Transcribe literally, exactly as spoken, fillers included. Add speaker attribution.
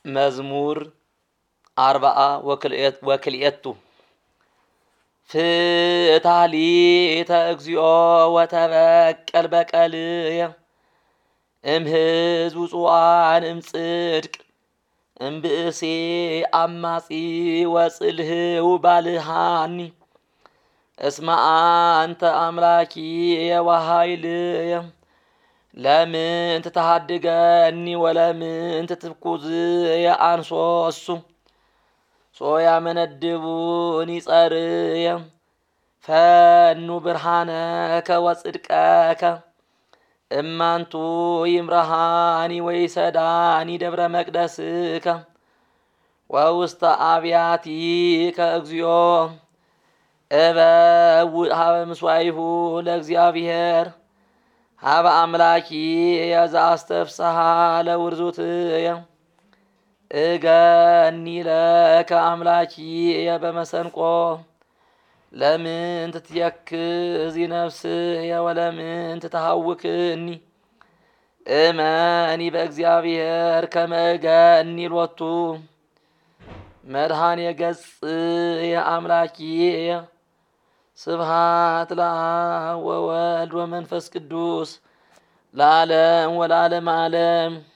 Speaker 1: መዝሙር አርባዓ ወክልኤቱ ፍትሐ ሊተ እግዚኦ ወተበቀል በቀልየ እምሕዝብ ውጹዋን እምጽድቅ እምብእሴ አማጺ ወጽልህው ባልሃኒ እስመ አንተ አምላኪየ ወኃይልየ ለምን ትተሃድገኒ ወለምን ትትኩዝየ አንሶሱ ሶያ መነድቡኒ ጸርየ ፈኑ ብርሃነከ ወጽድቀከ እማንቱ ይምረሃኒ ወይሰዳኒ ደብረ መቅደስከ ወውስተ አብያቲከ እግዚኦ እበውእ ሀበ ምስዋይሁ ለእግዚአብሔር ሀበ አምላኪ ዘአስተፍስሐ ለውርዙትየ እገኒ ለከ አምላኪየ በመሰንቆ ለምን ትትየክዚ ነፍስየ ወለምን ትተሃውክኒ እመኒ በእግዚአብሔር ከመ እገኒ ሎቱ መድኃኔ ገጽየ አምላኪየ ስብሐት ለአብ ወወልድ ወመንፈስ ቅዱስ ለዓለም ወለዓለመ ዓለም።